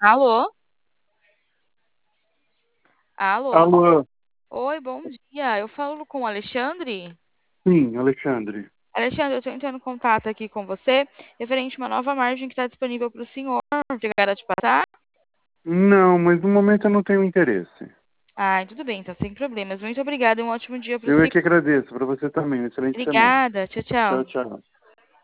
Alô? Alô? Alô, Oi, bom dia. Eu falo com o Alexandre. sim, Alexandre. Alexandre, eu estou entrando em contato aqui com você referente a uma nova margem que está disponível para o senhor. Obrigada a te passar. Não, mas no momento eu não tenho interesse. Ai, tudo bem, então, sem problemas. Muito obrigada e um ótimo dia para o Eu é senhor. que agradeço, para você também. Uma excelente semana. Obrigada. Tchau, tchau. Tchau, tchau.